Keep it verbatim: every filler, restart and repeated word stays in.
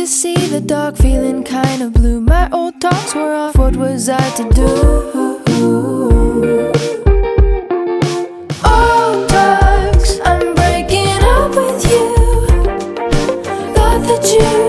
to see the dark, feeling kind of blue. My old thoughts were off, what was I to do? Oh, drugs, I'm breaking up with you. Thought that you